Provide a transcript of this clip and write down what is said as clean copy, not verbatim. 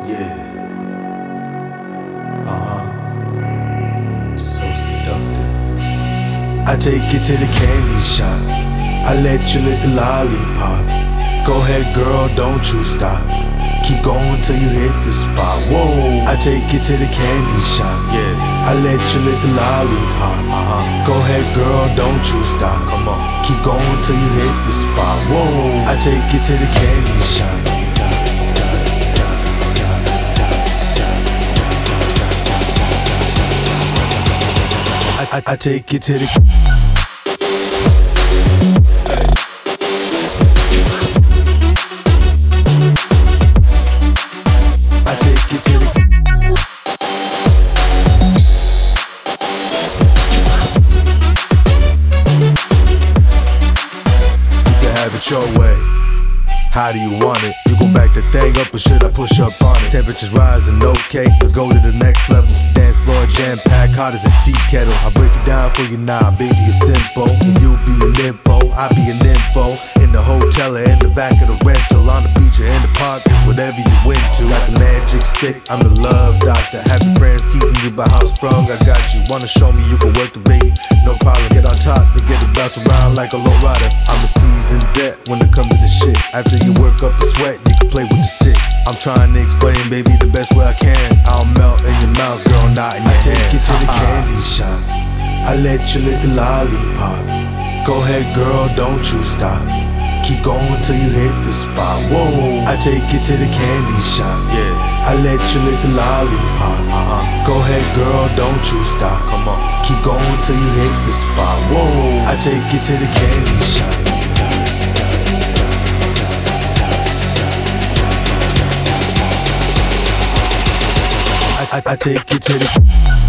Yeah. So seductive. I take you to the candy shop. I let you lick the lollipop. Go ahead, girl, don't you stop. Keep going till you hit the spot. Whoa. I take you to the candy shop. Yeah. I let you lick the lollipop. Go ahead, girl, don't you stop. Come on. Keep going till you hit the spot. Whoa. I take you to the candy shop. I take you to the. I take you to the. You can have it your way. How do you want it? You gon' back the thing up or should I push up on it? Temperatures rising, okay, let's go to the next level. Dance floor jam-packed, hot as a tea kettle. I break it down for you now, baby, it's simple. If you be an info, I be an info. In the hotel or in the back of the rental, on the beach or in the park, it's whatever you into. Got the magic stick, I'm the love doctor. Happy friends teasing you about how strong I got you. Wanna show me you can work it, baby? No problem, get on top, to get it bounce around like a low rider. I'm a seasoned vet when it comes to this shit. After you work up a sweat, you can play with the stick. I'm trying to explain, baby, the best way I can. I'll melt in your mouth, girl, not in your hand. I take you to the candy shop. I let you lick the lollipop. Go ahead, girl, don't you stop. Keep going till you hit the spot. Whoa. I take you to the candy shop. Yeah. I let you lick the lollipop. Go ahead, girl, don't you stop. Come on. Keep going till you hit the spot. Whoa. I take you to the candy shop. I take you to the.